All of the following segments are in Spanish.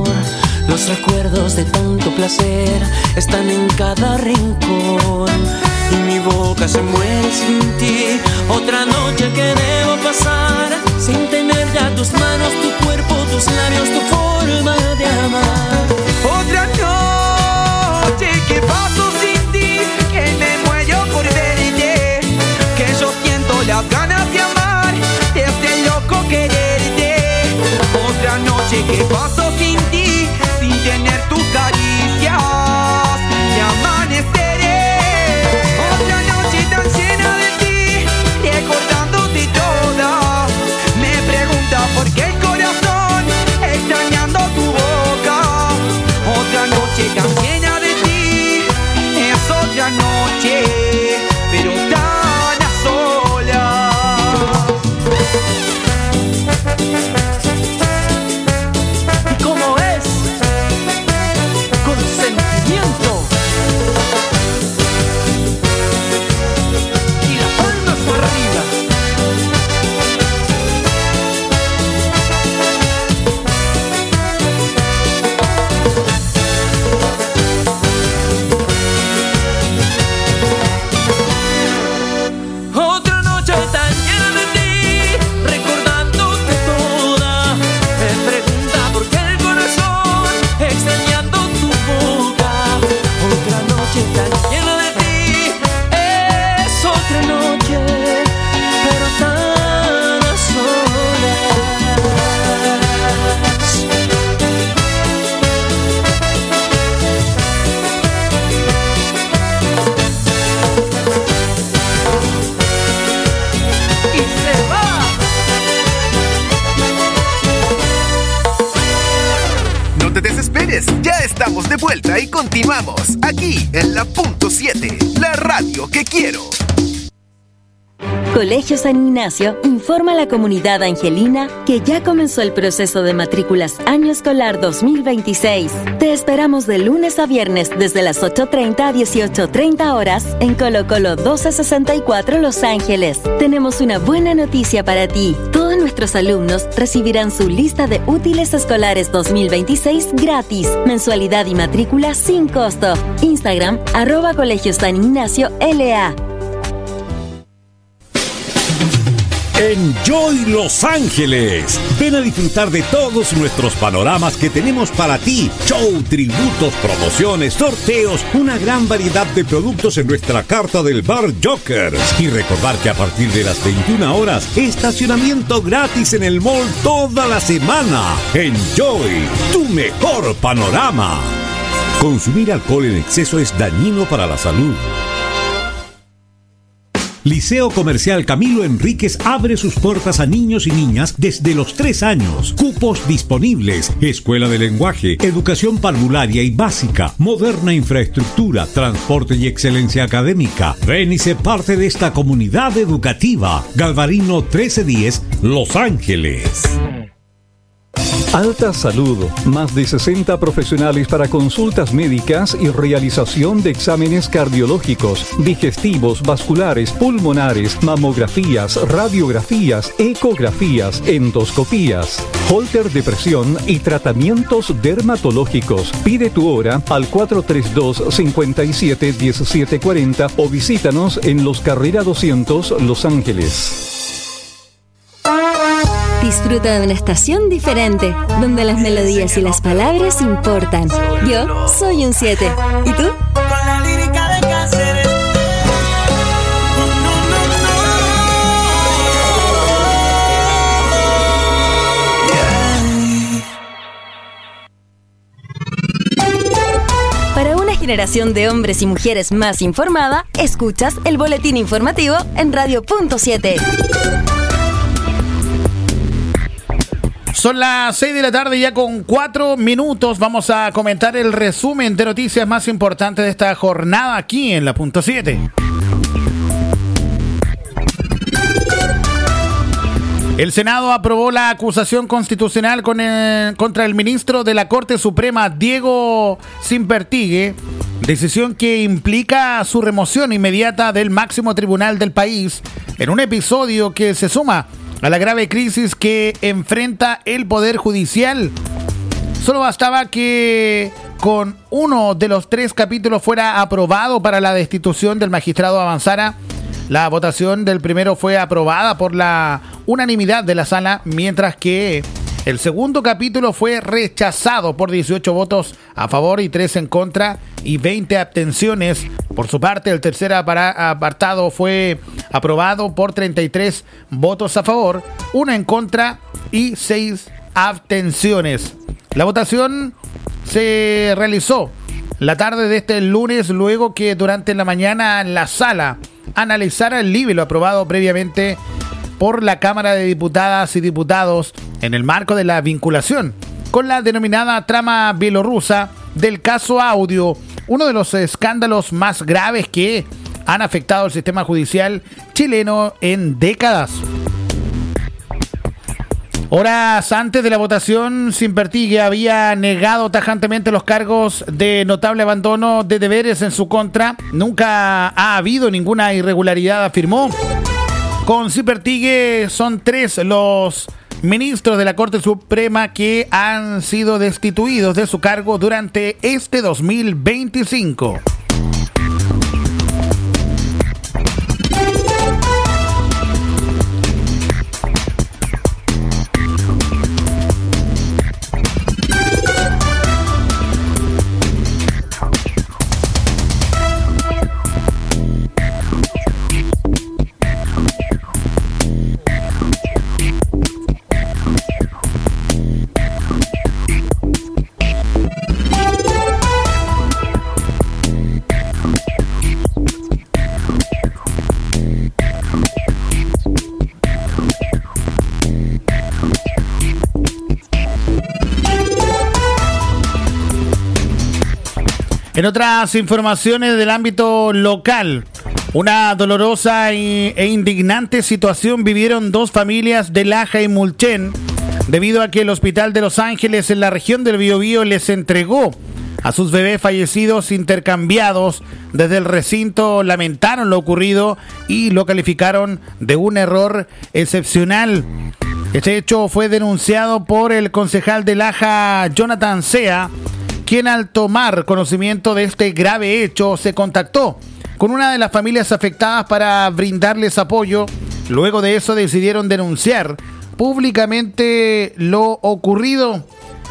amor. Los recuerdos de tanto placer están en cada rincón y mi boca se muere sin ti. Otra noche que debo pasar sin tener ya tus manos, tu cuerpo, tus labios, tu forma de amar. Otra noche que paso sin ti, que me muero por verte, que yo siento las ganas de amar, de este loco quererte. Otra noche que paso sin ti, sin tener tus caricias, y amaneceré. Otra noche tan llena de ti, recordándote toda. Me pregunta por qué el corazón, extrañando tu boca. Otra noche tan llena de ti, es otra noche, pero tan a solas. ¿Y cómo es? Con sentimiento. Y la palma por arriba. Otra noche tan llena de ti, recordándote toda. Me pregunta por qué el corazón, extrañando tu boca. Otra noche tan llena de ti, es otra noche, pero tan a solas. Y se va. No te desesperes, ya estamos de vuelta y continuamos aquí en la Punto 7, la radio que quiero. Colegio San Ignacio informa a la comunidad angelina que ya comenzó el proceso de matrículas año escolar 2026. Te esperamos de lunes a viernes desde las 8:30 a 18:30 horas en Colo Colo 1264 Los Ángeles. Tenemos una buena noticia para ti. Todos nuestros alumnos recibirán su lista de útiles escolares 2026 gratis. Mensualidad y matrícula sin costo. Instagram @Colegio San Ignacio LA. Enjoy Los Ángeles. Ven a disfrutar de todos nuestros panoramas que tenemos para ti. Show, tributos, promociones, sorteos, una gran variedad de productos en nuestra carta del Bar Jokers. Y recordar que a partir de las 21 horas, estacionamiento gratis en el mall toda la semana. Enjoy, tu mejor panorama. Consumir alcohol en exceso es dañino para la salud. Liceo Comercial Camilo Enríquez abre sus puertas a niños y niñas desde los 3 años. Cupos disponibles. Escuela de lenguaje, educación parvularia y básica, moderna infraestructura, transporte y excelencia académica. Ven y sé parte de esta comunidad educativa. Galvarino 1310, Los Ángeles. Alta Salud, más de 60 profesionales para consultas médicas y realización de exámenes cardiológicos, digestivos, vasculares, pulmonares, mamografías, radiografías, ecografías, endoscopías, holter de presión y tratamientos dermatológicos. Pide tu hora al 432-57-1740 o visítanos en Los Carrera 200, Los Ángeles. Disfruta de una estación diferente, donde las melodías y las palabras importan. Yo soy un 7. ¿Y tú? Con la lírica de Cáceres. Para una generación de hombres y mujeres más informada, escuchas el boletín informativo en Radio Punto 7. Son las 6 de la tarde, ya con 4 minutos. Vamos a comentar el resumen de noticias más importantes de esta jornada aquí en la Punto 7. El Senado aprobó la acusación constitucional contra el ministro de la Corte Suprema, Diego Simpertigue, decisión que implica su remoción inmediata del máximo tribunal del país, en un episodio que se suma a la grave crisis que enfrenta el Poder Judicial. Solo bastaba que con uno de los 3 capítulos fuera aprobado para la destitución del magistrado Avanzara. La votación del primero fue aprobada por la unanimidad de la sala, mientras que el segundo capítulo fue rechazado por 18 votos a favor y 3 en contra y 20 abstenciones. Por su parte, el tercer apartado fue aprobado por 33 votos a favor, 1 en contra y 6 abstenciones. La votación se realizó la tarde de este lunes, luego que durante la mañana la sala analizara el libelo aprobado previamente por la Cámara de Diputadas y Diputados en el marco de la vinculación con la denominada trama bielorrusa del caso Audio, uno de los escándalos más graves que han afectado al sistema judicial chileno en décadas. Horas antes de la votación, Simpertigue había negado tajantemente los cargos de notable abandono de deberes en su contra. Nunca ha habido ninguna irregularidad, afirmó. Con Simpertigue son 3 los ministros de la Corte Suprema que han sido destituidos de su cargo durante este 2025. En otras informaciones del ámbito local, una dolorosa e indignante situación vivieron 2 familias de Laja y Mulchen, debido a que el Hospital de Los Ángeles en la región del Biobío les entregó a sus bebés fallecidos intercambiados. Desde el recinto lamentaron lo ocurrido y lo calificaron de un error excepcional. Este hecho fue denunciado por el concejal de Laja, Jonathan Sea, quien al tomar conocimiento de este grave hecho se contactó con una de las familias afectadas para brindarles apoyo. Luego de eso decidieron denunciar públicamente lo ocurrido.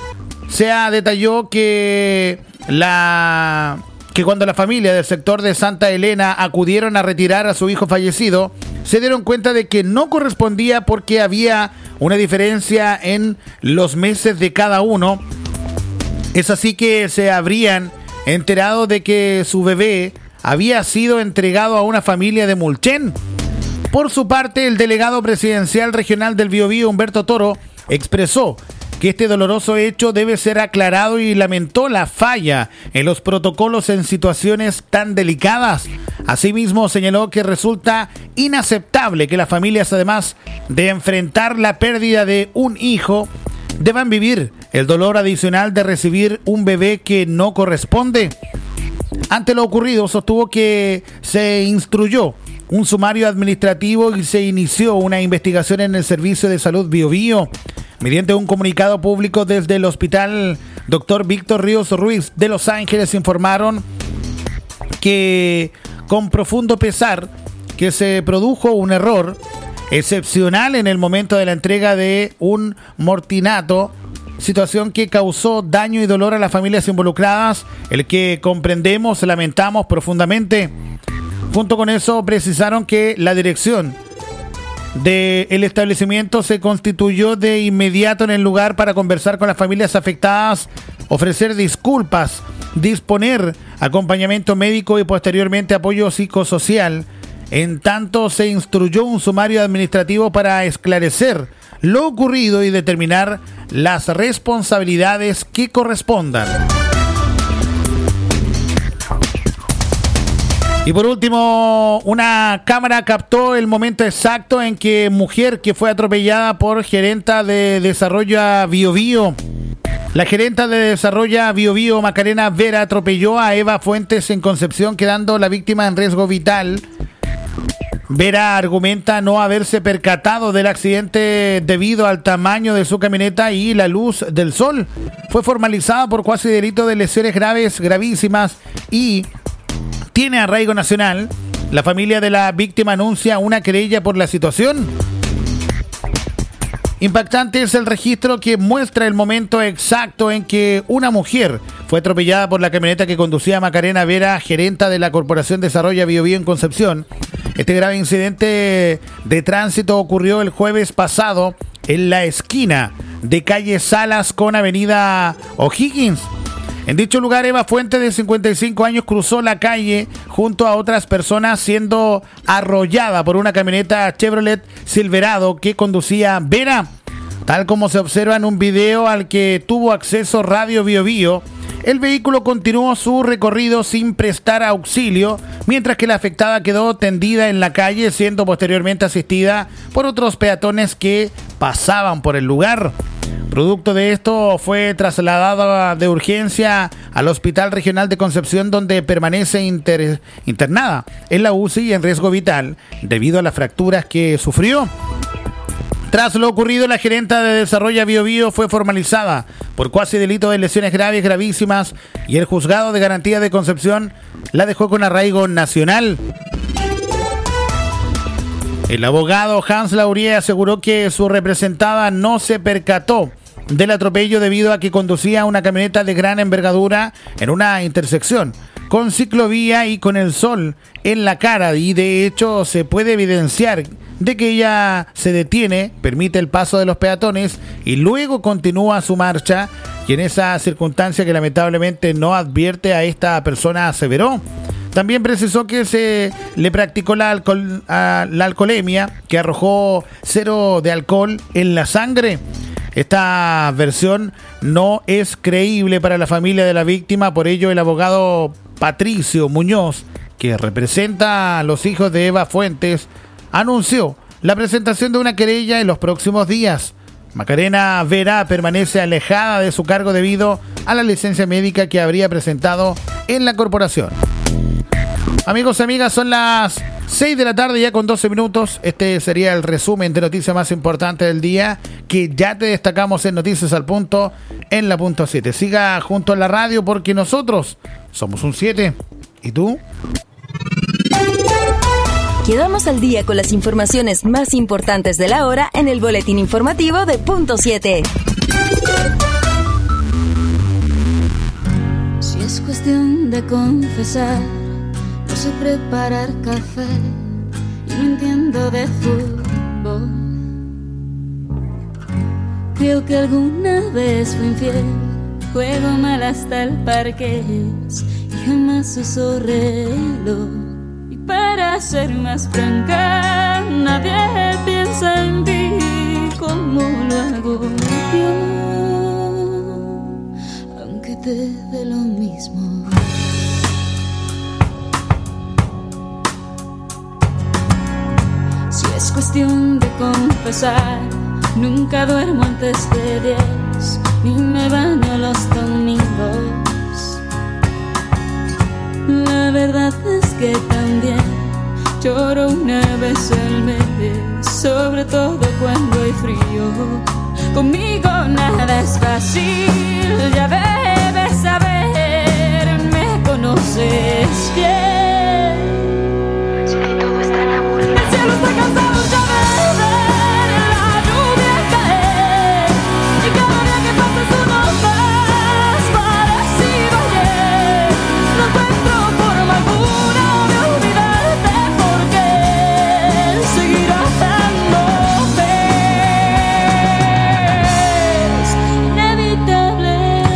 Sea detalló que cuando la familia del sector de Santa Elena acudieron a retirar a su hijo fallecido, se dieron cuenta de que no correspondía porque había una diferencia en los meses de cada uno. Es así que se habrían enterado de que su bebé había sido entregado a una familia de Mulchen. Por su parte, el delegado presidencial regional del Biobío, Humberto Toro, expresó que este doloroso hecho debe ser aclarado y lamentó la falla en los protocolos en situaciones tan delicadas. Asimismo, señaló que resulta inaceptable que las familias, además de enfrentar la pérdida de un hijo, deban vivir el dolor adicional de recibir un bebé que no corresponde. Ante lo ocurrido, sostuvo que se instruyó un sumario administrativo y se inició una investigación en el Servicio de Salud Biobío. Mediante un comunicado público desde el Hospital Dr. Víctor Ríos Ruiz de Los Ángeles informaron que con profundo pesar que se produjo un error excepcional en el momento de la entrega de un mortinato, situación que causó daño y dolor a las familias involucradas, el que comprendemos, lamentamos profundamente. Junto con eso, precisaron que la dirección del establecimiento se constituyó de inmediato en el lugar para conversar con las familias afectadas, ofrecer disculpas, disponer acompañamiento médico y posteriormente apoyo psicosocial. En tanto, se instruyó un sumario administrativo para esclarecer lo ocurrido y determinar las responsabilidades que correspondan. Y por último, una cámara captó el momento exacto en que mujer que fue atropellada por gerenta de Desarrollo Biobío. La gerenta de Desarrollo Biobío, Macarena Vera, atropelló a Eva Fuentes en Concepción, quedando la víctima en riesgo vital. Vera argumenta no haberse percatado del accidente debido al tamaño de su camioneta y la luz del sol. Fue formalizada por cuasi delito de lesiones gravísimas y tiene arraigo nacional. La familia de la víctima anuncia una querella por la situación. Impactante es el registro que muestra el momento exacto en que una mujer fue atropellada por la camioneta que conducía Macarena Vera, gerenta de la Corporación Desarrollo Biobío en Concepción. Este grave incidente de tránsito ocurrió el jueves pasado en la esquina de calle Salas con avenida O'Higgins. En dicho lugar, Eva Fuentes, de 55 años, cruzó la calle junto a otras personas, siendo arrollada por una camioneta Chevrolet Silverado que conducía Vera. Tal como se observa en un video al que tuvo acceso Radio Biobío, el vehículo continuó su recorrido sin prestar auxilio, mientras que la afectada quedó tendida en la calle, siendo posteriormente asistida por otros peatones que pasaban por el lugar. Producto de esto, fue trasladada de urgencia al Hospital Regional de Concepción, donde permanece internada en la UCI y en riesgo vital debido a las fracturas que sufrió. Tras lo ocurrido, la gerenta de Desarrollo Biobío fue formalizada por cuasi delito de lesiones gravísimas y el Juzgado de Garantía de Concepción la dejó con arraigo nacional. El abogado Hans Laurie aseguró que su representada no se percató del atropello debido a que conducía una camioneta de gran envergadura en una intersección con ciclovía y con el sol en la cara, y de hecho se puede evidenciar de que ella se detiene, permite el paso de los peatones y luego continúa su marcha, y en esa circunstancia que lamentablemente no advierte a esta persona, aseveró. También precisó que se le practicó la alcoholemia, que arrojó 0 de alcohol en la sangre. Esta versión no es creíble para la familia de la víctima, por ello el abogado Patricio Muñoz, que representa a los hijos de Eva Fuentes, anunció la presentación de una querella en los próximos días. Macarena Vera permanece alejada de su cargo debido a la licencia médica que habría presentado en la corporación. Amigos y amigas, son las 6 de la tarde ya con 12 minutos. Este sería el resumen de noticias más importantes del día que ya te destacamos en Noticias al Punto en la punto 7. Siga junto a la radio porque nosotros somos un 7. ¿Y tú? Quedamos al día con las informaciones más importantes de la hora en el boletín informativo de Punto 7. Si es cuestión de confesar, no sé preparar café y no entiendo de fútbol. Creo que alguna vez fui infiel, juego mal hasta el parqués y jamás uso reloj. Y para ser más franca, nadie piensa en ti como lo hago yo, aunque te dé lo mismo. Si es cuestión de confesar, nunca duermo antes de 10, ni me baño los domingos. La verdad es que también lloro una vez al mes, sobre todo cuando hay frío. Conmigo nada es fácil, ya debes saber, me conoces bien. Si todo está en amor, el cielo está cansado ya de ver la lluvia caer, y cada día que pasa es uno más parecido a ayer. No encuentro forma alguna de olvidarte, porque seguir amándote es inevitable.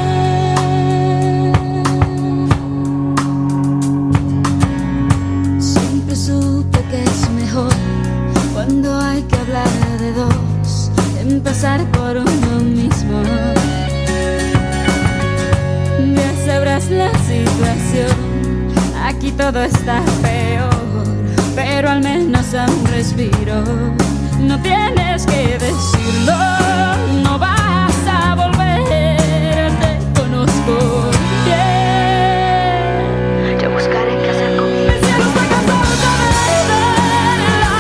Siempre supe que es mejor, cuando hay que hablar de dos, empezar por uno mismo. Ya sabrás la situación, aquí todo está peor, pero al menos a un respiro. No tienes que decirlo, no vas a volver, te conozco bien. Yo buscaré qué hacer conmigo. El cielo está cansado ya de ver la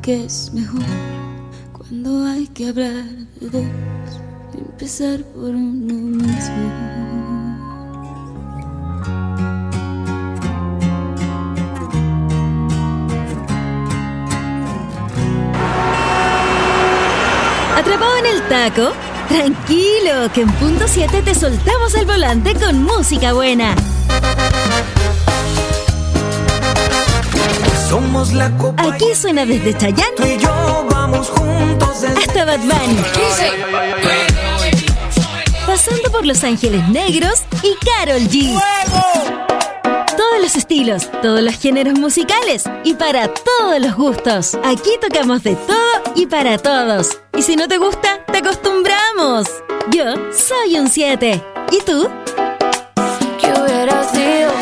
que es mejor cuando hay que hablar de dos y empezar por uno mismo. ¿Atrapado en el taco? Tranquilo, que en punto 7 te soltamos el volante con música buena. Somos la copa. Aquí suena desde Chayanne Tú y yo vamos juntos hasta Bad Bunny, pasando por Los Ángeles Negros y Karol G. Todos los estilos, todos los géneros musicales y para todos los gustos. Aquí tocamos de todo y para todos. Y si no te gusta, te acostumbramos. Yo soy un 7. ¿Y tú? ¿Qué hubiera sido?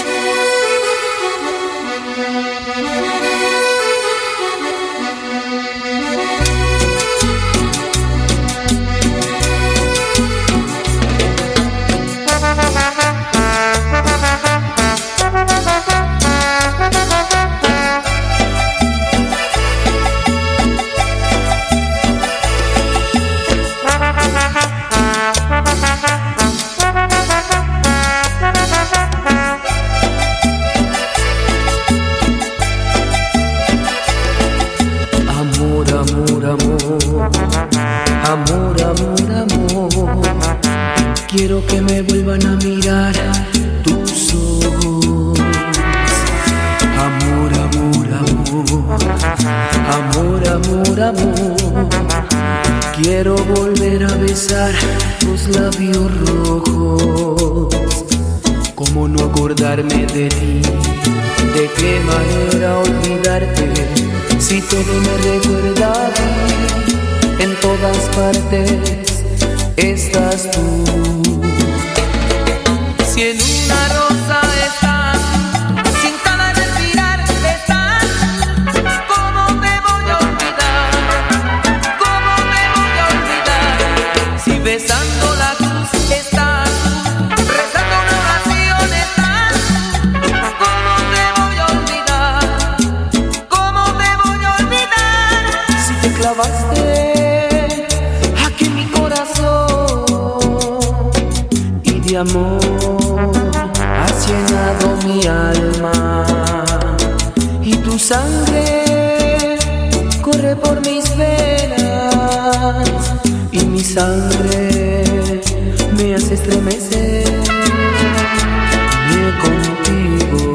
Quiero que me vuelvan a mirar tus ojos. Amor, amor, amor. Amor, amor, amor. Quiero volver a besar tus labios rojos. ¿Cómo no acordarme de ti? ¿De qué manera olvidarte? Si todo me recuerda a ti, en todas partes estás tú. Si en una rosa estás, si en cada respirar estás, ¿cómo me voy a olvidar? ¿Cómo me voy a olvidar? Si besando la cruz estás, rezando una oración estás, ¿cómo me voy a olvidar? ¿Cómo me voy a olvidar? Si te clavaste aquí en mi corazón y de amor has llenado mi alma, y tu sangre corre por mis venas, y mi sangre me hace estremecer contigo.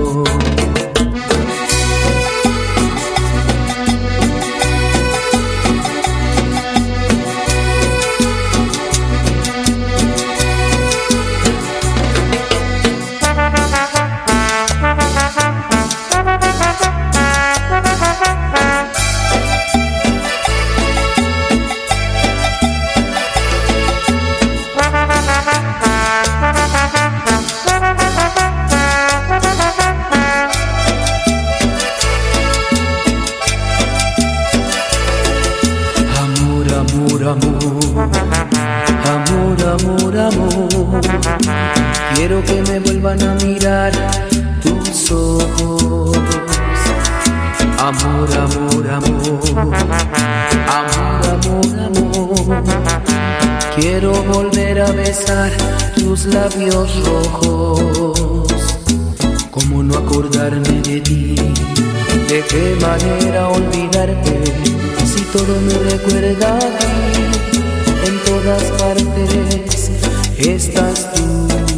Quiero que me vuelvan a mirar tus ojos. Amor, amor, amor. Amor, amor, amor. Quiero volver a besar tus labios rojos. ¿Cómo no acordarme de ti? ¿De qué manera olvidarte? Si todo me recuerda a ti, en todas partes estás tú.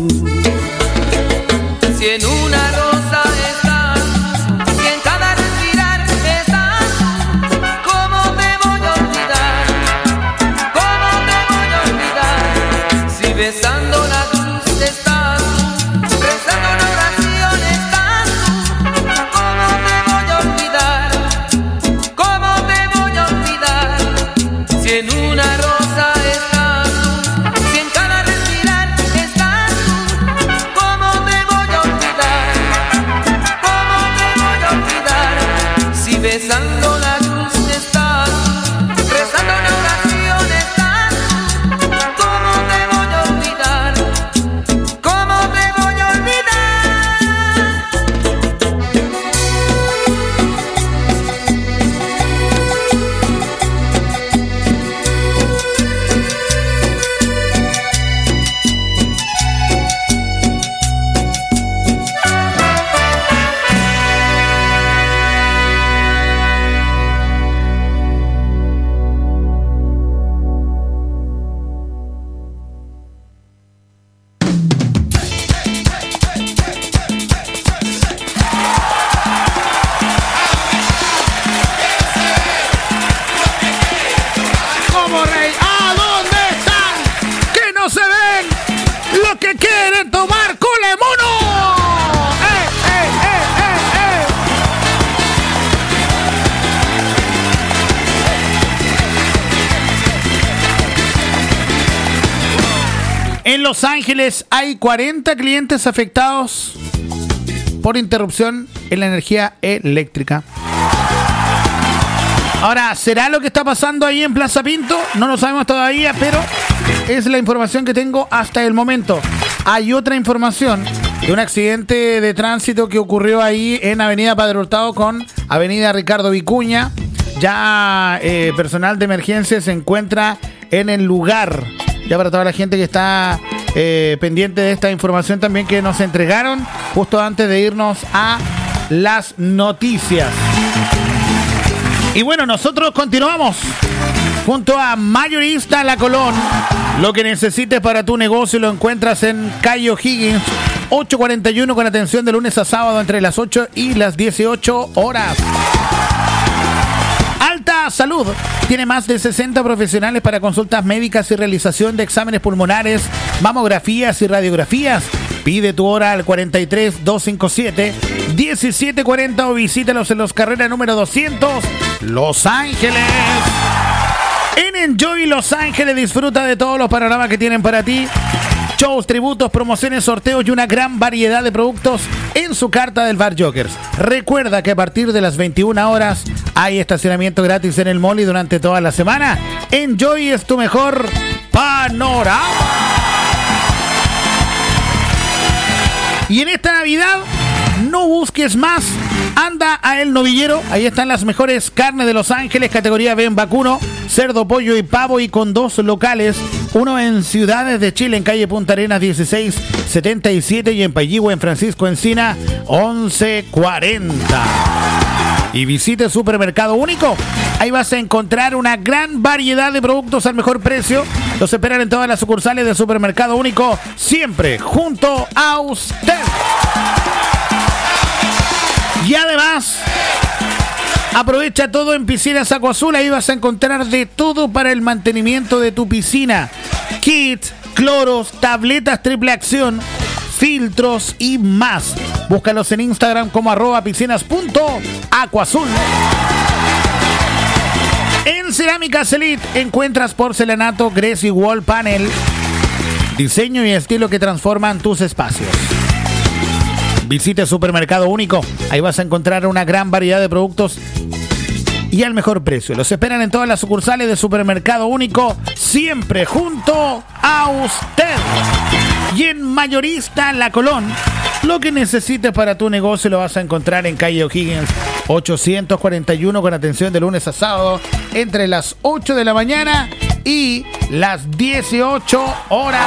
Si en una rosa estás, si en cada respirar estás, ¿cómo me voy a olvidar? ¿Cómo me voy a olvidar? Si besando la cruz estás, rezando una oración estás, ¿cómo me voy a olvidar? ¿Cómo me voy a olvidar? Si en una rosa estás, si en cada respirar estás, Los Ángeles hay 40 clientes afectados por interrupción en la energía eléctrica. Ahora, ¿será lo que está pasando ahí en Plaza Pinto? No lo sabemos todavía, pero es la información que tengo hasta el momento. Hay otra información de un accidente de tránsito que ocurrió ahí en Avenida Padre Hurtado con Avenida Ricardo Vicuña. Ya personal de emergencia se encuentra en el lugar. Ya para toda la gente que está pendiente de esta información también que nos entregaron justo antes de irnos a las noticias. Y bueno, nosotros continuamos junto a Mayorista La Colón. Lo que necesites para tu negocio lo encuentras en calle O'Higgins 841 con atención de lunes a sábado entre las 8 y las 18 horas. Alta Salud tiene más de 60 profesionales para consultas médicas y realización de exámenes pulmonares, mamografías y radiografías. Pide tu hora al 43 257 1740 o visítalos en Los Carreras número 200, Los Ángeles. En Enjoy Los Ángeles disfruta de todos los panoramas que tienen para ti. Shows, tributos, promociones, sorteos y una gran variedad de productos en su carta del Bar Jokers. Recuerda que a partir de las 21 horas hay estacionamiento gratis en el mall y durante toda la semana. Enjoy es tu mejor panorama. Y en esta Navidad, no busques más. Anda a El Novillero. Ahí están las mejores carnes de Los Ángeles, categoría B en vacuno, cerdo, pollo y pavo, y con 2 locales. Uno en Ciudades de Chile, en calle Punta Arenas 1677, y en Payihue, en Francisco Encina 1140. Y visite Supermercado Único. Ahí vas a encontrar una gran variedad de productos al mejor precio. Los esperan en todas las sucursales de Supermercado Único, siempre junto a usted. Y además, aprovecha todo en Piscinas Agua Azul. Ahí vas a encontrar de todo para el mantenimiento de tu piscina. Kits, cloros, tabletas triple acción, filtros y más. Búscalos en Instagram como @piscinas.acuazul. En Cerámicas Elite encuentras porcelanato, Greasy Wall Panel, diseño y estilo que transforman tus espacios. Visite Supermercado Único. Ahí vas a encontrar una gran variedad de productos y al mejor precio. Los esperan en todas las sucursales de Supermercado Único, siempre junto a usted. Y en Mayorista La Colón, lo que necesites para tu negocio lo vas a encontrar en calle O'Higgins 841 con atención de lunes a sábado entre las 8 de la mañana y las 18 horas.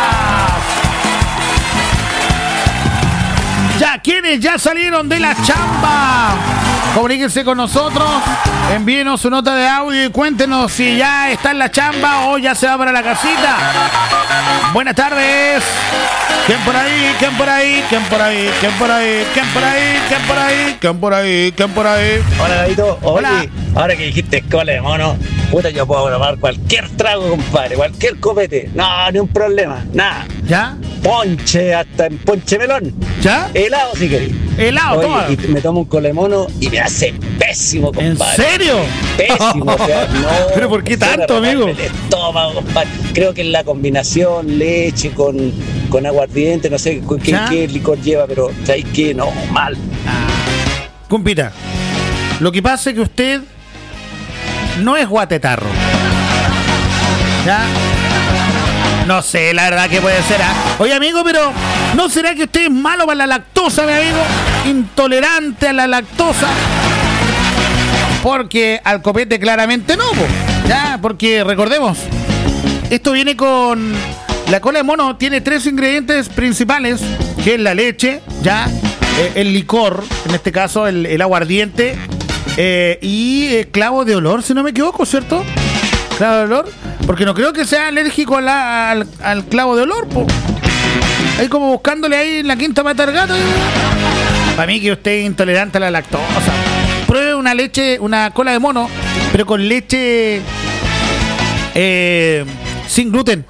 Ya, quienes ya salieron de la chamba, comuníquense con nosotros, envíenos su nota de audio y cuéntenos si ya está en la chamba o ya se va para la casita. Buenas tardes. ¿Quién por ahí? ¿Quién por ahí? ¿Quién por ahí? ¿Quién por ahí? ¿Quién por ahí? ¿Quién por ahí? ¿Quién por ahí? ¿Quién por ahí? Hola, Gabito. Hola. Oye, ahora que dijiste cola de mono, puta, yo puedo tomar cualquier trago, compadre, cualquier copete. No, ni un problema, nada. ¿Ya? Ponche, hasta en ponche melón. ¿Ya? Helado si querés. Helado, Oye, toma. y me tomo un cola de mono y me hace pésimo, compadre. ¿En serio? Pésimo, o sea, no. ¿Pero por qué tanto, amigo? El estómago, compadre. Creo que es la combinación leche con aguardiente, no sé qué licor lleva, pero ¿sabes qué? No, mal. Cumpita, lo que pasa es que usted no es guatetarro. ¿Ya? No sé, la verdad que puede ser. Oye, amigo, pero ¿no será que usted es malo para la lactosa, mi amigo? Intolerante a la lactosa. Porque al copete claramente no, po. Ya, porque recordemos, esto viene con... La cola de mono tiene 3 ingredientes principales, que es la leche, ya, el licor, en este caso el aguardiente, y clavo de olor, si no me equivoco, ¿cierto? Clavo de olor, porque no creo que sea alérgico al clavo de olor, po. Ahí como buscándole ahí en la quinta pata al gato. Para mí que usted es intolerante a la lactosa. Pruebe una leche, una cola de mono, pero con leche sin gluten.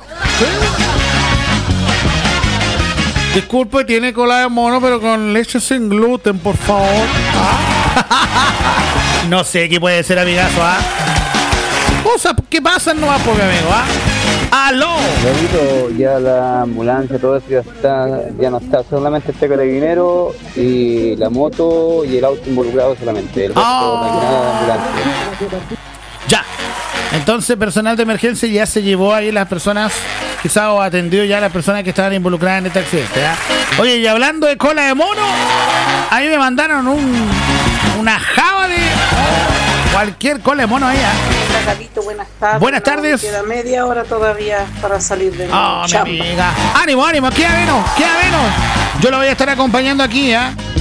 Disculpe, tiene cola de mono, pero con leche sin gluten, por favor. No sé qué puede ser, amigazo, Cosas que pasan nomás, porque amigo, ¿ah? ¡Aló! Repito, ya la ambulancia, todo eso ya no está, solamente este carabinero y la moto y el auto involucrado solamente. El resto no hay nada de ambulancia. Ya. Entonces, personal de emergencia ya se llevó ahí las personas, quizás o atendió ya a las personas que estaban involucradas en este accidente, ¿ya? Oye, y hablando de cola de mono, a mí me mandaron una java de cualquier cola de mono ahí, ¿eh? Gabito, buenas tardes. Buenas tardes. Queda media hora todavía para salir de mi amiga. Ánimo, queda menos. Yo lo voy a estar acompañando aquí, ¿eh?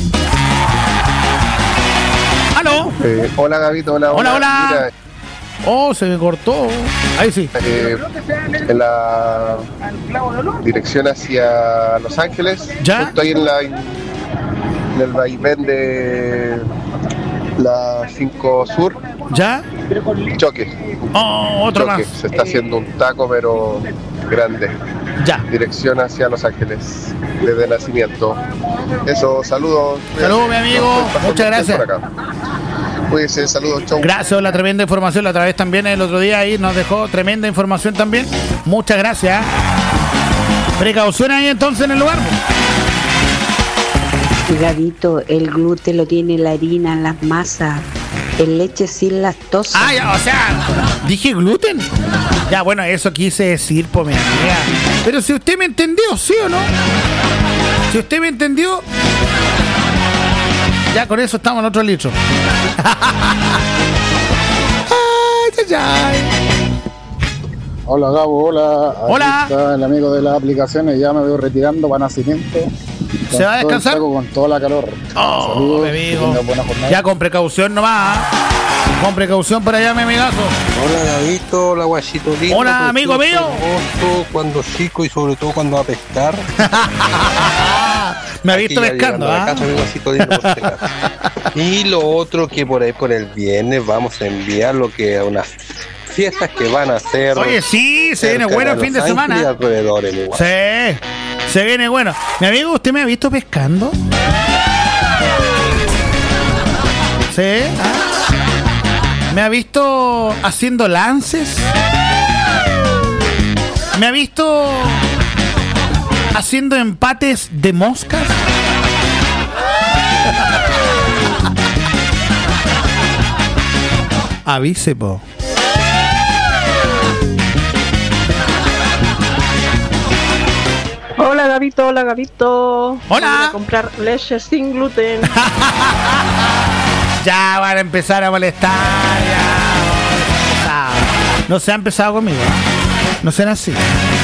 ¿Aló? Hola, Gabito, hola. Mira, se me cortó. Ahí sí. En la dirección hacia Los Ángeles. ¿Ya? Estoy en el vaivén de la 5 Sur. ¿Ya? Choque. Otro choque. más. Se está haciendo un taco, pero grande. Ya. Dirección hacia Los Ángeles, desde nacimiento. Eso, saludos. Saludos, mi amigo. Muchas gracias. Cuídense, saludos, chau. Gracias por la tremenda información. La otra vez también, el otro día ahí nos dejó tremenda información también. Muchas gracias. Precaución ahí entonces en el lugar. Gabito, el gluten lo tiene la harina, las masas, el leche sin lactosa. Ah, ya, o sea, dije gluten. Ya, bueno, eso quise decir, pues, mi amiga. Pero si usted me entendió, ¿sí o no? Si usted me entendió, ya con eso estamos en otro litro. Hola, Gabo, hola. Aquí hola. Está el amigo de las aplicaciones, ya me voy retirando para nacimiento. ¿Se va a descansar? Con toda la calor. Saludos, mi amigo. Ya con precaución nomás. Con precaución por allá, mi amigazo. Hola, Gabito, hola, guachito lindo. Hola, amigo mío. Cuando chico y sobre todo cuando va a pescar. Me ha visto pescando, ¿ah? Y lo otro que por ahí por el viernes vamos a enviar lo que a unas fiestas que van a hacer. Oye, sí, se viene bueno el fin de semana. Sí, se viene bueno. Mi amigo, ¿usted me ha visto pescando? Sí. ¿Me ha visto haciendo lances? ¿Me ha visto haciendo empates de moscas? Avise, po. Hola, Gabito, hola, Gabito. Hola. Voy a comprar leche sin gluten. Ya van a empezar a molestar. Ya. No se ha empezado conmigo. No sean así.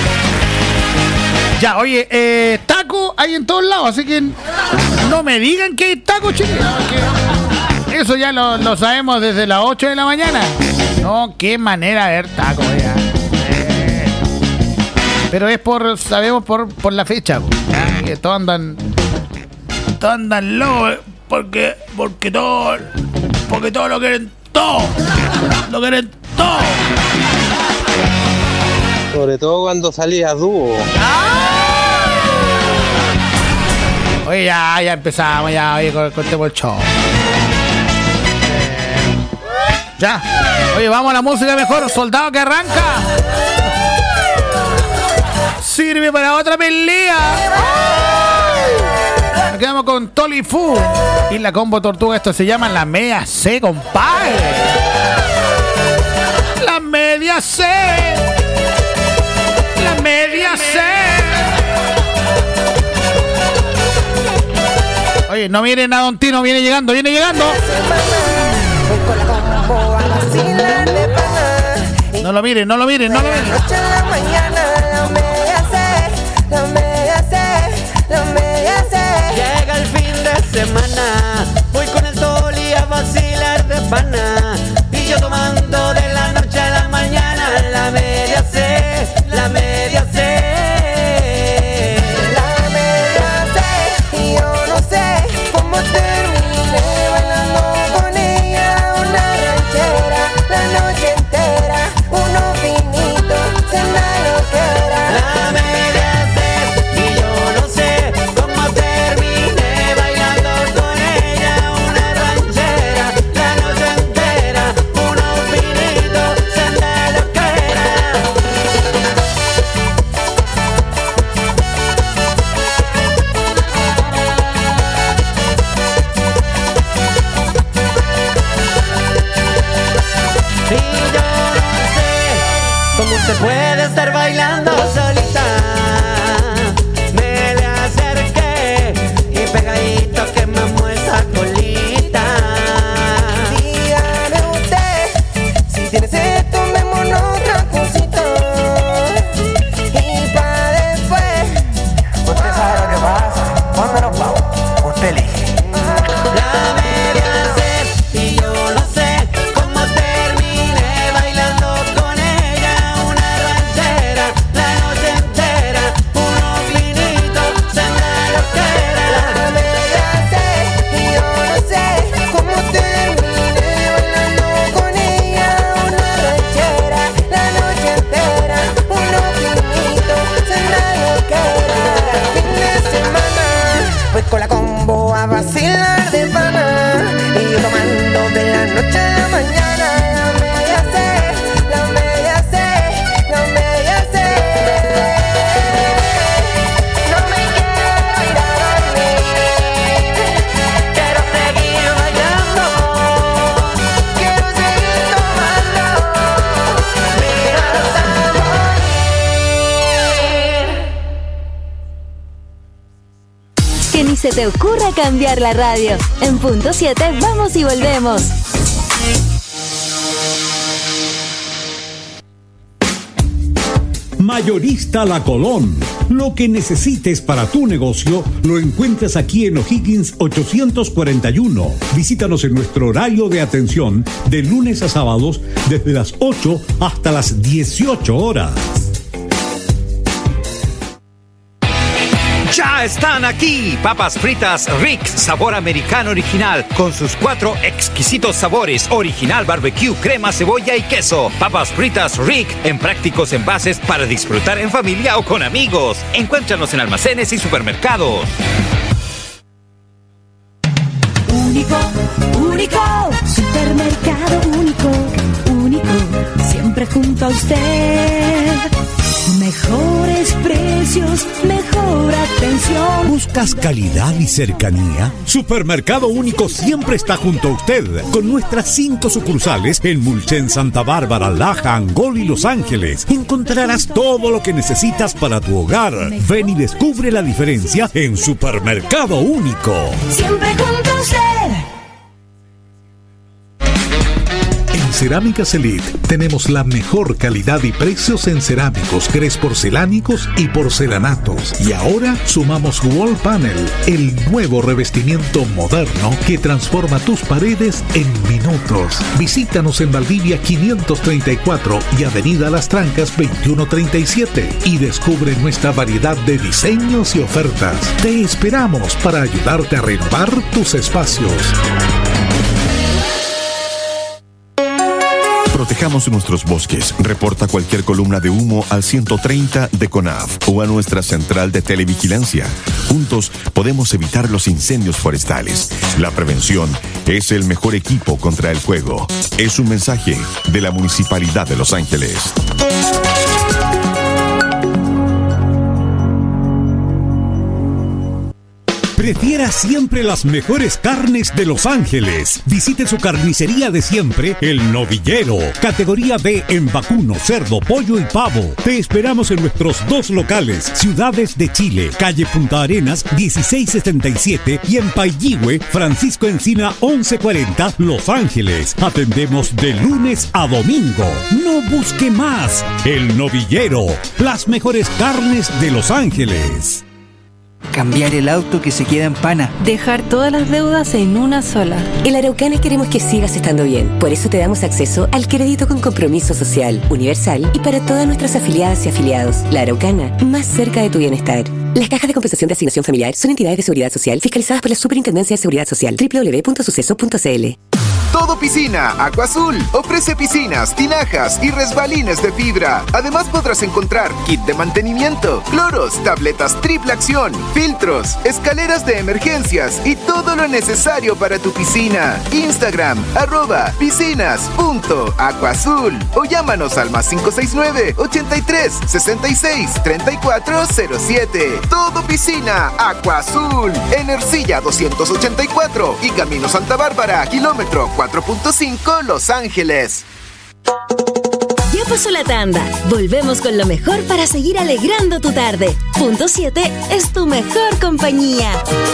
Ya, oye, taco hay en todos lados, así que no me digan que hay taco, chiquillos. Eso ya lo sabemos desde las 8 de la mañana. No, qué manera de ver taco, ya. Pero es sabemos por la fecha, ¿ya? Que todos andan locos, porque todos lo quieren todo. Lo quieren todo. Sobre todo cuando salía dúo. Oye, ya empezamos, ya, oye, cortemos el show. Ya. Oye, vamos a la música mejor. Soldado que arranca. Sirve para otra pelea. Nos quedamos con Toli Fu y la combo tortuga. Esto se llama la media C, compadre. La media C. La media C. Oye, no miren a Don Tino, viene llegando. No lo miren. La media C. Llega el fin de semana, voy con el Toli a vacilar de pana. Y yo tomando de la noche a la mañana. La media C, la media C. La media C, y yo no sé cómo terminé bailando con ella una ranchera la noche entera. Uno finito, se me lo queda. La media C, a vacilar de pana y yo tomando de la noche a la mañana. La media sé, la media sé, la media sé. No me quiero ir a dormir, quiero seguir bailando, quiero seguir tomando, mira hasta morir. Que ni se te ocurra cambiar la radio. En punto 7 vamos y volvemos. Mayorista La Colón. Lo que necesites para tu negocio lo encuentras aquí en O'Higgins 841. Visítanos en nuestro horario de atención de lunes a sábados desde las 8 hasta las 18 horas. Ya están aquí, papas fritas Rick, sabor americano original, con sus 4 exquisitos sabores, original barbecue, crema, cebolla y queso. Papas fritas Rick, en prácticos envases para disfrutar en familia o con amigos. Encuéntranos en almacenes y supermercados. Único, único, supermercado único, único, siempre junto a usted. Mejores precios, mejor atención. ¿Buscas calidad y cercanía? Supermercado Único siempre está junto a usted, con nuestras 5 sucursales en Mulchen, Santa Bárbara, Laja, Angol y Los Ángeles. Encontrarás todo lo que necesitas para tu hogar. Ven y descubre la diferencia en Supermercado Único. Siempre junto a usted. En Cerámicas Elite tenemos la mejor calidad y precios en cerámicos, grés porcelánicos y porcelanatos. Y ahora sumamos Wall Panel, el nuevo revestimiento moderno que transforma tus paredes en minutos. Visítanos en Valdivia 534 y Avenida Las Trancas 2137 y descubre nuestra variedad de diseños y ofertas. Te esperamos para ayudarte a renovar tus espacios. Protejamos nuestros bosques. Reporta cualquier columna de humo al 130 de CONAF o a nuestra central de televigilancia. Juntos podemos evitar los incendios forestales. La prevención es el mejor equipo contra el fuego. Es un mensaje de la Municipalidad de Los Ángeles. Prefiera siempre las mejores carnes de Los Ángeles. Visite su carnicería de siempre, El Novillero. Categoría B en vacuno, cerdo, pollo y pavo. Te esperamos en nuestros 2 locales, Ciudades de Chile, calle Punta Arenas 1677 y en Pailligüe, Francisco Encina 1140, Los Ángeles. Atendemos de lunes a domingo. No busque más. El Novillero, las mejores carnes de Los Ángeles. Cambiar el auto que se queda en pana. Dejar todas las deudas en una sola. En La Araucana queremos que sigas estando bien. Por eso te damos acceso al crédito con compromiso social, universal y para todas nuestras afiliadas y afiliados. La Araucana, más cerca de tu bienestar. Las cajas de compensación de asignación familiar son entidades de seguridad social fiscalizadas por la Superintendencia de Seguridad Social. www.suceso.cl. Todo Piscina Aqua Azul ofrece piscinas, tinajas y resbalines de fibra. Además podrás encontrar kit de mantenimiento, cloros, tabletas triple acción, filtros, escaleras de emergencias y todo lo necesario para tu piscina. Instagram @piscinas.aquaazul o llámanos al +569 83 66 3407. Todo Piscina Aqua Azul en Ercilla 284 y Camino Santa Bárbara, kilómetro 4.5 Los Ángeles. Ya pasó la tanda. Volvemos con lo mejor para seguir alegrando tu tarde. Punto 7 es tu mejor compañía.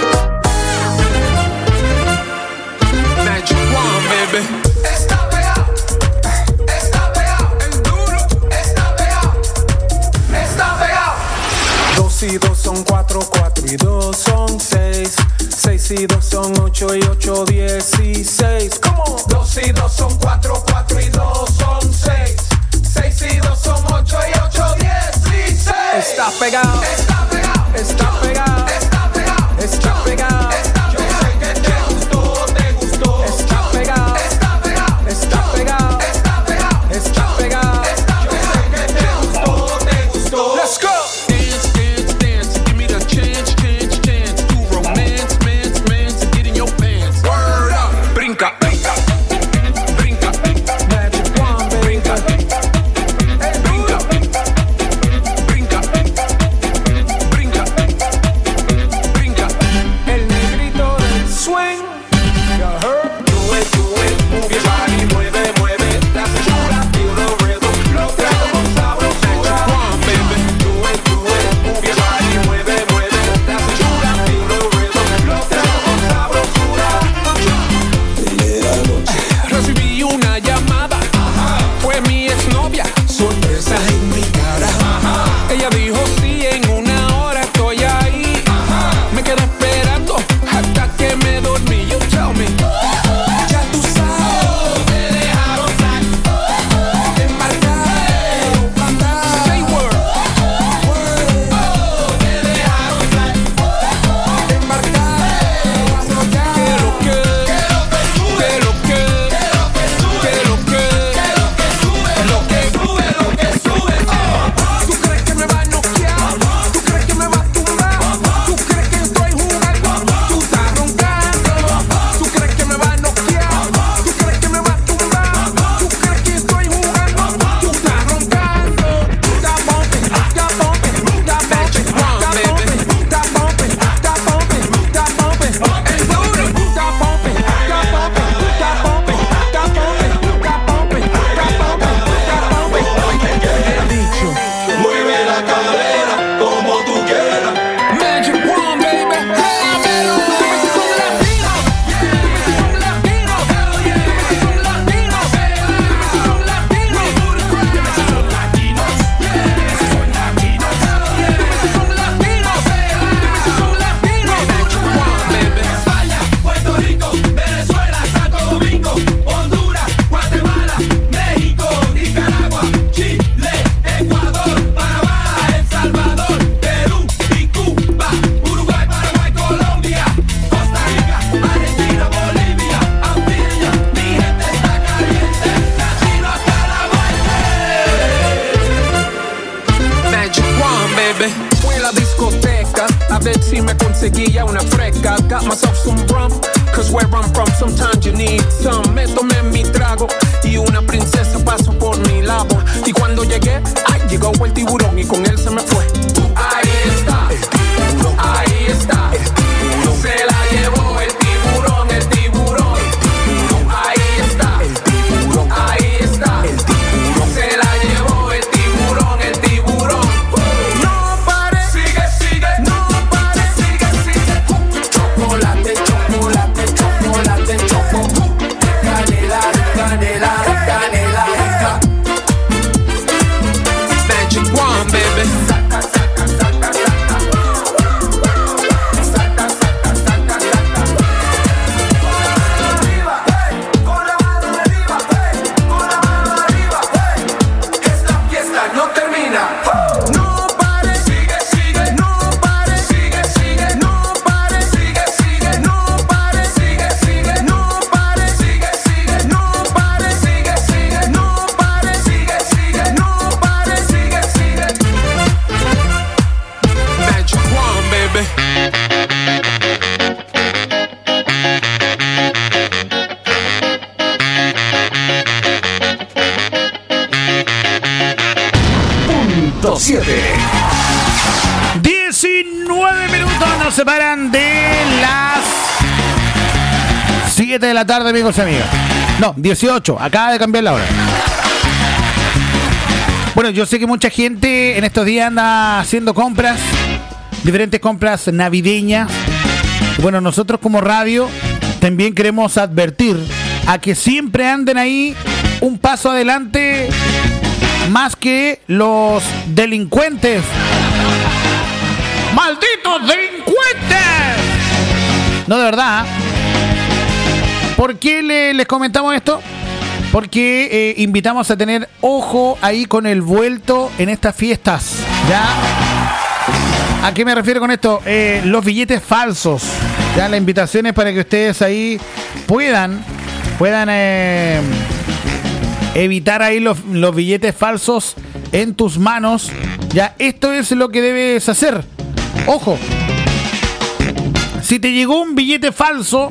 Magic One, baby. Está pegado, está pegado, el duro, está pegado, está pegado. 2 y 2 son 4, 4 y 2 son 6. 6 y 2 son 8 y 8, 16. ¿Cómo? 2 y 2 son 4, 4 y 2 son 6. 6 y 2 son 8 y 8, 16. Está pegado, está pegado, está pegado, está pegado, está pegado. Yo sé que te gustó, te gustó. Está pegado, está pegado, está pegado, está pegado, está pegado. Yo sé que te gustó, te gustó. Let's go. Dance, dance, dance. Give me the chance, chance, chance to romance, got myself some rum, cause where I'm from sometimes you need some. Me tomé mi trago y una princesa pasó por mi lado. Y cuando llegué, ay, llegó el tiburón y con él se me fue. Ahí está, el tiburón, ahí está, el tiburón. Se la llevó el tiburón, el tiburón, el tiburón. Ahí está, el tiburón, ahí está, el tiburón. Se la llevó el tiburón, el tiburón. No pare, sigue, sigue, no pare, sigue, sigue. Chocolate, chocolate, chocolate, choco. Canela, canela, canela rica. Magic Wand, baby. Saca, saca, saca, saca. Saca, saca, saca, saca. Arriba, hey, con la mano arriba, hey, con la mano arriba, hey. Esta fiesta no termina. No pare, sigue, sigue, no pare, sigue, sigue, no pare, sigue, sigue, no pare, sigue, sigue, no pare, sigue, sigue, no pare, sigue, sigue, no pare, sigue, sigue, no pare, sigue, sigue. Magic Wand, baby. Punto 7. 19 minutos nos separan de las 7 de la tarde, amigos y amigas. No, 18. Acaba de cambiar la hora. Bueno, yo sé que mucha gente en estos días anda haciendo compras, diferentes compras navideñas. Bueno, nosotros como radio también queremos advertir a que siempre anden ahí un paso adelante más que los delincuentes. ¡Malditos delincuentes! No, de verdad. ¿Por qué les comentamos esto? Porque invitamos a tener ojo ahí con el vuelto en estas fiestas. ¿Ya? ¿A qué me refiero con esto? Los billetes falsos. Ya, la invitación es para que ustedes ahí puedan evitar ahí los billetes falsos en tus manos. Ya, esto es lo que debes hacer. Ojo. Si te llegó un billete falso,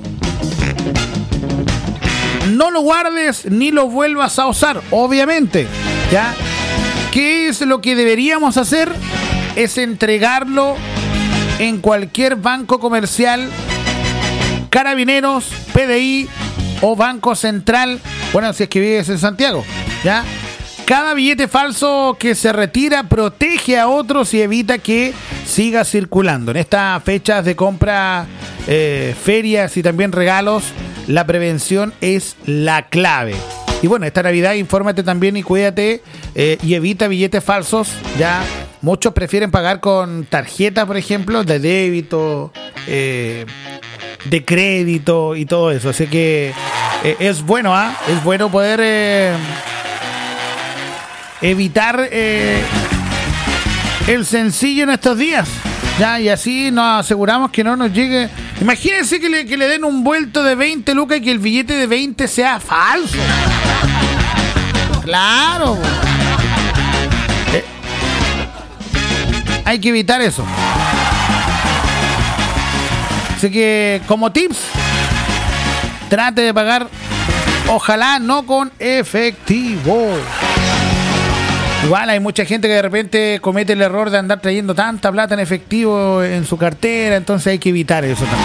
no lo guardes ni lo vuelvas a usar, obviamente. ¿Ya? ¿Qué es lo que deberíamos hacer? Es entregarlo en cualquier banco comercial, Carabineros, PDI o Banco Central. Bueno, si es que vives en Santiago, ¿ya? Cada billete falso que se retira protege a otros y evita que siga circulando. En estas fechas de compra, ferias y también regalos, la prevención es la clave. Y bueno, esta Navidad infórmate también y cuídate y evita billetes falsos. Ya muchos prefieren pagar con tarjetas, por ejemplo, de débito, de crédito y todo eso. Así que es bueno, es bueno poder evitar el sencillo en estos días. Ya, y así nos aseguramos que no nos llegue. Imagínense que le den un vuelto de 20 lucas y que el billete de 20 sea falso. Claro. Hay que evitar eso. Así que, como tips, trate de pagar, ojalá no con efectivo. Igual hay mucha gente que de repente comete el error de andar trayendo tanta plata en efectivo en su cartera, entonces hay que evitar eso también.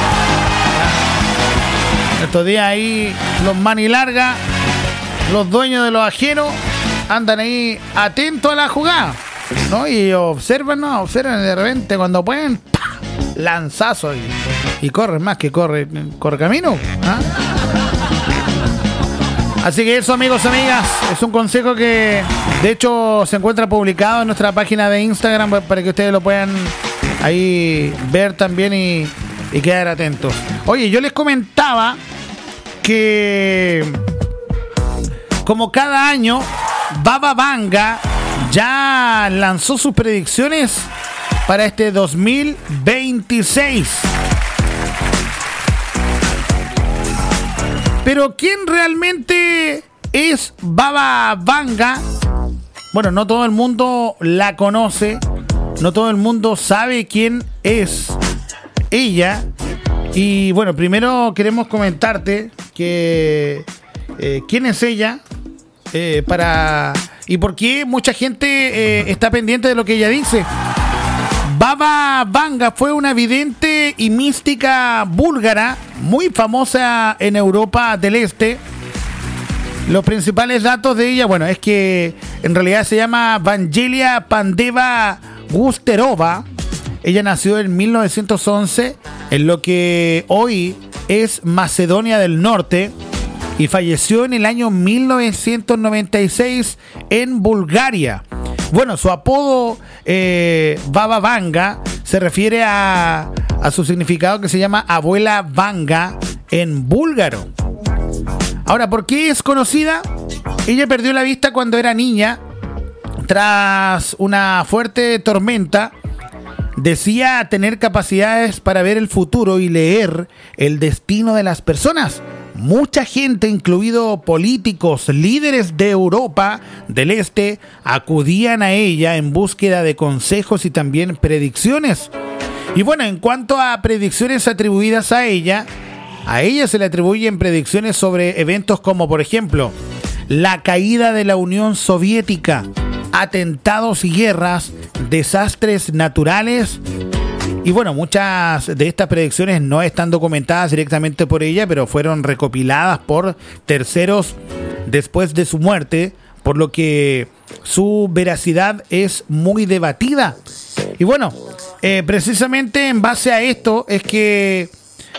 Estos días ahí los manilarga, los dueños de los ajenos, andan ahí atentos a la jugada, ¿no? Y observan de repente cuando pueden, ¡pah! Lanzazo y corren más que corre camino. ¿Ah? Así que eso, amigos, amigas, es un consejo que de hecho se encuentra publicado en nuestra página de Instagram para que ustedes lo puedan ahí ver también y quedar atentos. Oye, yo les comentaba que como cada año Baba Vanga ya lanzó sus predicciones para este 2026. Pero ¿quién realmente es Baba Vanga? Bueno, no todo el mundo la conoce, no todo el mundo sabe quién es ella Y bueno, primero queremos comentarte que quién es ella y por qué mucha gente está pendiente de lo que ella dice. Baba Vanga fue una vidente y mística búlgara muy famosa en Europa del Este. Los principales datos de ella, bueno, es que en realidad se llama Vangelia Pandeva Gusterova. Ella nació en 1911 en lo que hoy es Macedonia del Norte y falleció en el año 1996 en Bulgaria. Bueno, su apodo Baba Vanga se refiere a su significado, que se llama abuela Vanga en búlgaro. Ahora, ¿por qué es conocida? Ella perdió la vista cuando era niña tras una fuerte tormenta. Decía tener capacidades para ver el futuro y leer el destino de las personas. Mucha gente, incluido políticos, líderes de Europa del Este, acudían a ella en búsqueda de consejos y también predicciones. Y bueno, en cuanto a predicciones atribuidas a ella se le atribuyen predicciones sobre eventos como, por ejemplo, la caída de la Unión Soviética, atentados y guerras, desastres naturales. Y bueno, muchas de estas predicciones no están documentadas directamente por ella, pero fueron recopiladas por terceros después de su muerte, por lo que su veracidad es muy debatida. Y bueno, precisamente en base a esto es que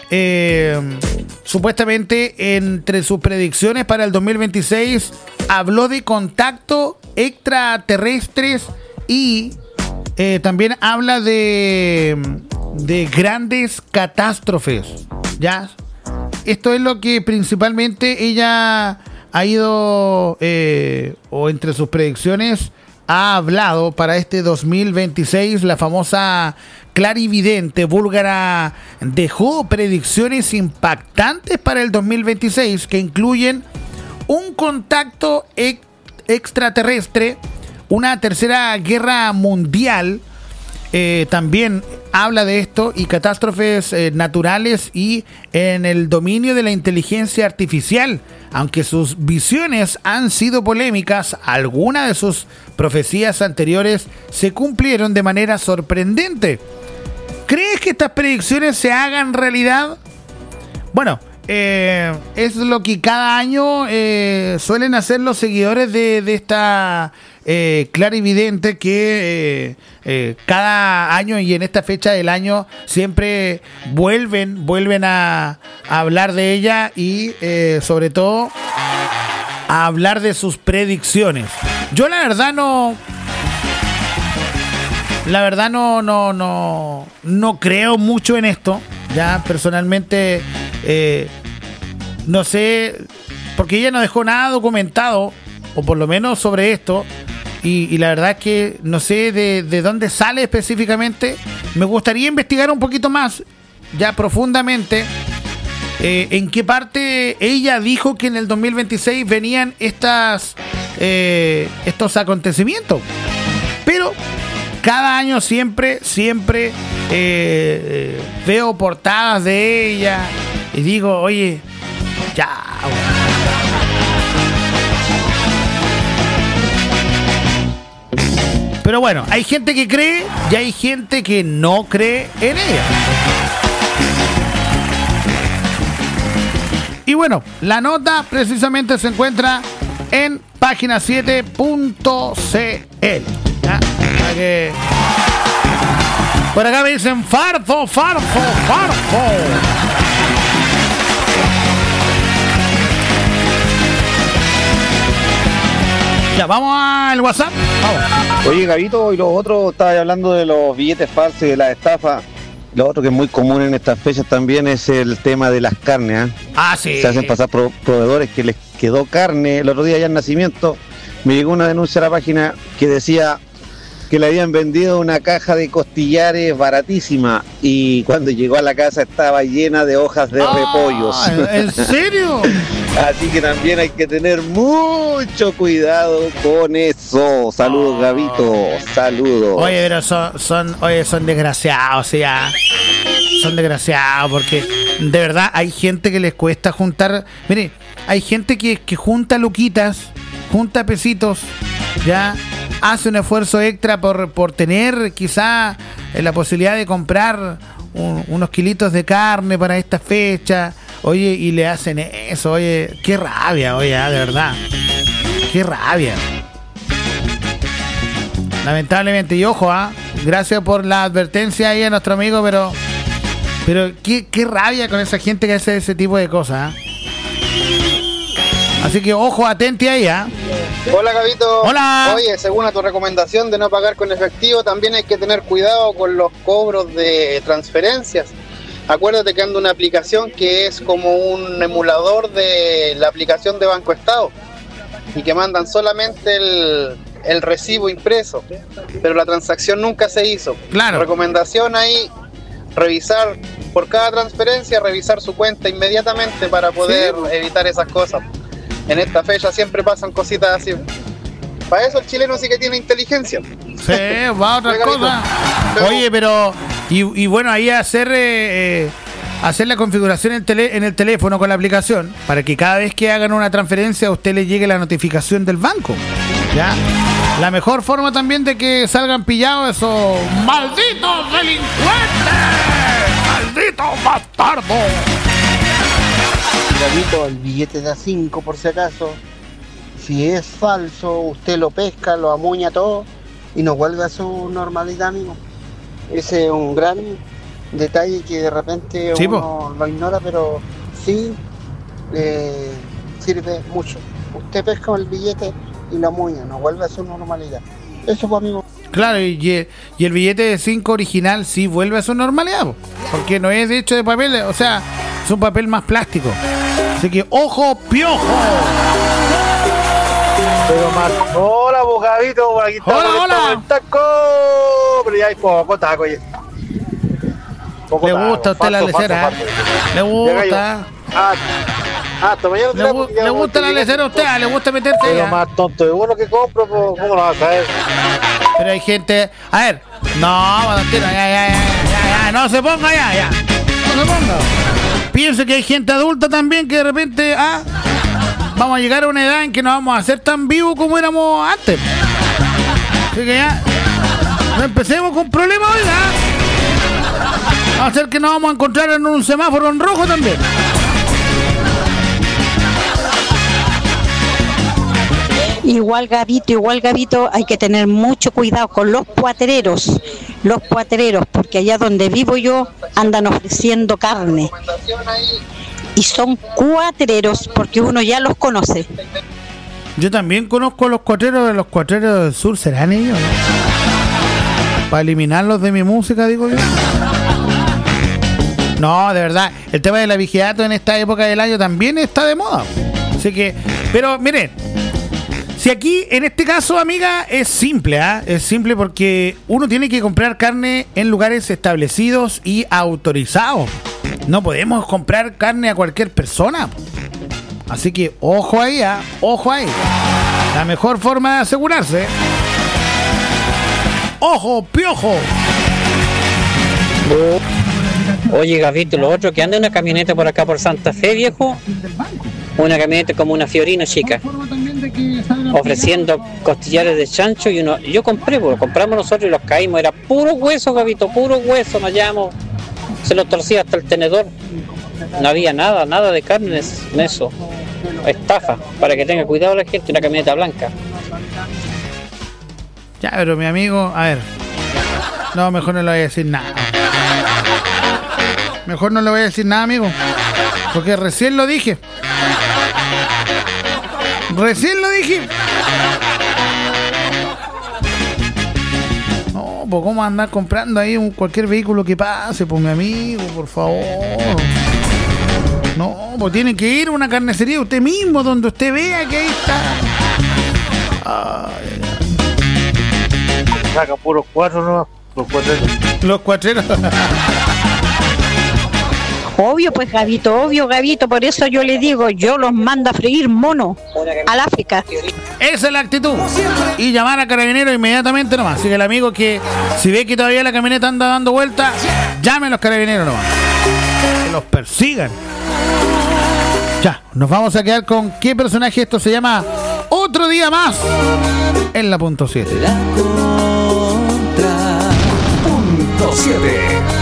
supuestamente entre sus predicciones para el 2026 habló de contacto extraterrestres y también habla de grandes catástrofes. ¿Ya? Esto es lo que principalmente ella ha ido, o entre sus predicciones, ha hablado para este 2026. La famosa clarividente búlgara dejó predicciones impactantes para el 2026 que incluyen un contacto extraterrestre, una tercera guerra mundial, también habla de esto, y catástrofes naturales y en el dominio de la inteligencia artificial. Aunque sus visiones han sido polémicas, algunas de sus profecías anteriores se cumplieron de manera sorprendente. ¿Crees que estas predicciones se hagan realidad? Bueno, es lo que cada año suelen hacer los seguidores de esta clarividente, que cada año y en esta fecha del año siempre vuelven a hablar de ella y sobre todo a hablar de sus predicciones. Yo la verdad no creo mucho en esto. Ya personalmente no sé, porque ella no dejó nada documentado, o por lo menos sobre esto, y la verdad es que no sé de dónde sale específicamente. Me gustaría investigar un poquito más, ya profundamente, en qué parte ella dijo que en el 2026 venían estos acontecimientos. Pero cada año siempre veo portadas de ella y digo, oye, ya. Pero bueno, hay gente que cree y hay gente que no cree en ella. Y bueno, la nota precisamente se encuentra en página7.cl. Por acá me dicen farfo. Ya, vamos al WhatsApp. Vamos. Oye, Gabito, y los otros, estaba hablando de los billetes falsos y de la estafa. Lo otro que es muy común en estas fechas también es el tema de las carnes. Sí. Se hacen pasar proveedores que les quedó carne. El otro día ya en Nacimiento me llegó una denuncia a la página que decía que le habían vendido una caja de costillares baratísima y cuando llegó a la casa estaba llena de hojas de repollos. ¿En serio? Así que también hay que tener mucho cuidado con eso. Saludos, Gabito. Saludos. Oye, pero son desgraciados, ya. son desgraciados, porque de verdad hay gente que les cuesta juntar. Mire, hay gente que junta luquitas, junta pesitos, ya hace un esfuerzo extra por tener quizá la posibilidad de comprar unos kilitos de carne para esta fecha. Oye, y le hacen eso. Oye, qué rabia, oye, de verdad. Qué rabia. Lamentablemente, y ojo, gracias por la advertencia ahí a nuestro amigo, pero qué rabia con esa gente que hace ese tipo de cosas. Así que ojo, atente ahí, Hola, Gabito. Hola. Oye, según a tu recomendación de no pagar con efectivo, también hay que tener cuidado con los cobros de transferencias. Acuérdate que anda una aplicación que es como un emulador de la aplicación de Banco Estado y que mandan solamente el recibo impreso, pero la transacción nunca se hizo. Claro. Recomendación ahí, revisar por cada transferencia, revisar su cuenta inmediatamente para poder evitar esas cosas. En esta fecha siempre pasan cositas así. Para eso el chileno sí que tiene inteligencia. Sí, va a otra cosa. Oye, pero y bueno, ahí hacer la configuración en el teléfono con la aplicación para que cada vez que hagan una transferencia a usted le llegue la notificación del banco. ¿Ya? La mejor forma también de que salgan pillados esos malditos delincuentes, malditos bastardos. Gabito, el billete de A5 por si acaso, si es falso, usted lo pesca, lo amuña todo y no vuelve a su normalidad, amigo. Ese es un gran detalle que de repente uno lo ignora, pero sí sirve mucho. Usted pesca el billete y lo amuña, no vuelve a su normalidad. Eso, pues, amigo. Claro, y el billete de 5 original sí vuelve a su normalidad, porque no es de hecho de papel, o sea, es un papel más plástico. Así que, ojo, piojo. Pero más, hola, Bocadito, por aquí está. Hola. El taco, pero ya hay poco taco. Le gusta a usted la lecera. Le gusta. Le gusta la lecera a usted, le gusta meterse. Pero más tonto de uno que compro, ¿cómo lo vas a saber? Pero hay gente. A ver, no, ya, no se ponga ya. No se ponga. Piense que hay gente adulta también que de repente vamos a llegar a una edad en que no vamos a ser tan vivos como éramos antes. Así que ya no empecemos con problemas hoy, Va a ser que nos vamos a encontrar en un semáforo en rojo también. Igual Gabito, hay que tener mucho cuidado con los puatereros, porque allá donde vivo yo andan ofreciendo carne y son cuatreros porque uno ya los conoce. Yo también conozco a los cuatreros del sur, ¿serán ellos, no? Para eliminarlos de mi música, digo yo. No, de verdad, el tema de la vigilato en esta época del año también está de moda. Así que, pero miren, si aquí, en este caso, amiga, es simple, es simple porque uno tiene que comprar carne en lugares establecidos y autorizados. No podemos comprar carne a cualquier persona. Así que, ojo ahí, ojo ahí. La mejor forma de asegurarse. ¡Ojo, piojo! Oye, Gabito, lo otro, que anda una camioneta por acá por Santa Fe, viejo. Una camioneta como una Fiorino chica, ofreciendo costillares de chancho y yo compré, pues, lo compramos nosotros y los caímos, era puro hueso, Gabito, puro hueso, nos hallamos, se los torcía hasta el tenedor, no había nada de carne en eso, estafa, para que tenga cuidado la gente, una camioneta blanca. Ya, pero mi amigo, a ver, no, mejor no le voy a decir nada. Mejor no le voy a decir nada, amigo, porque recién lo dije. No, pues cómo andar comprando ahí cualquier vehículo que pase, pues mi amigo, por favor. No, pues tiene que ir a una carnicería usted mismo, donde usted vea que ahí está. Saca puros cuatro, ¿no? Los cuatreros. Los cuatreros. Obvio, pues Gabito, por eso yo le digo, yo los mando a freír mono al África. Esa es la actitud. Y llamar a Carabineros inmediatamente nomás. Así que el amigo que, si ve que todavía la camioneta anda dando vueltas, llame a los Carabineros nomás. Que los persigan. Ya, nos vamos a quedar con qué personaje. Esto se llama Otro Día Más en la punto 7. Punto 7.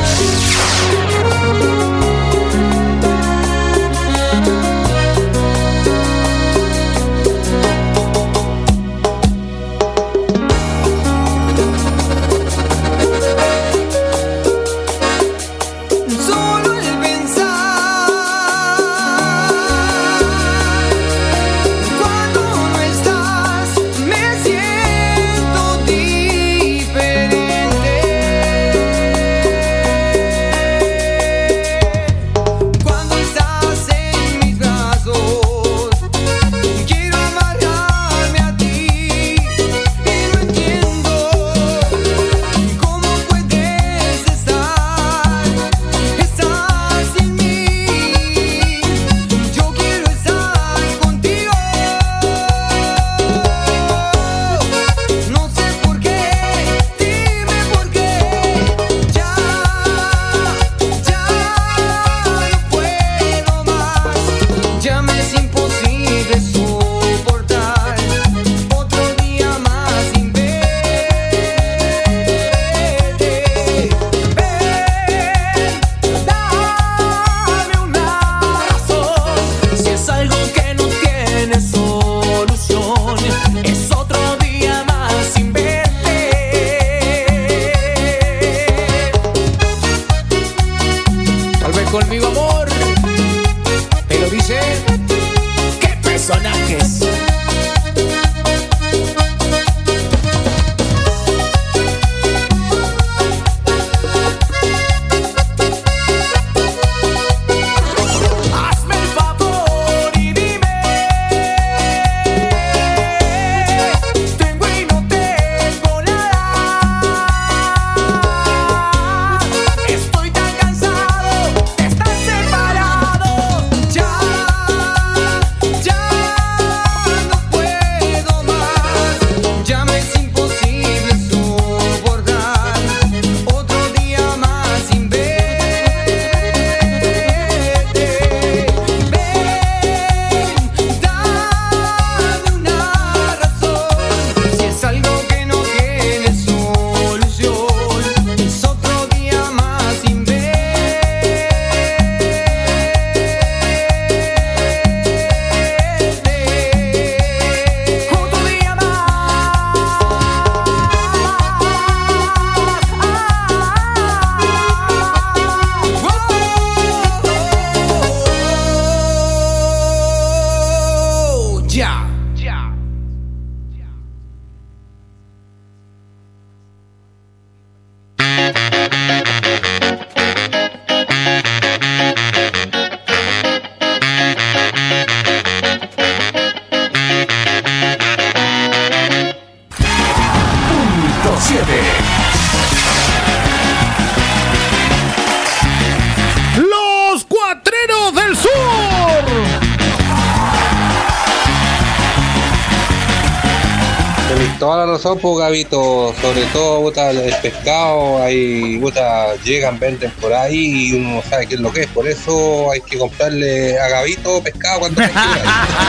Toda la razón, pues, Gabito, sobre todo, puta, el pescado, ahí, puta, llegan, venden por ahí y uno no sabe qué es lo que es, por eso hay que comprarle a Gabito pescado cuando se quiera.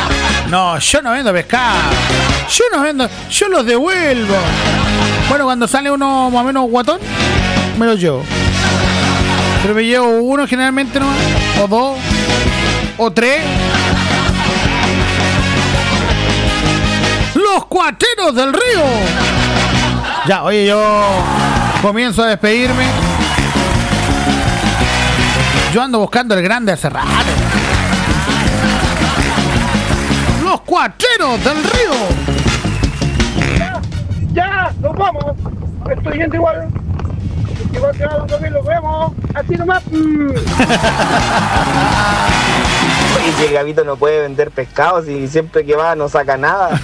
No, yo no vendo pescado, yo los devuelvo. Bueno, cuando sale uno más o menos guatón, me lo llevo. Pero me llevo uno generalmente nomás, o dos, o tres. Los Cuateros del Río. Ya, oye, yo comienzo a despedirme. Yo ando buscando el grande hace rato. Los Cuateros del Río. Ya, nos vamos. Estoy yendo igual. Igual que a también los vemos. Así nomás. Oye, que Gabito no puede vender pescado si siempre que va no saca nada.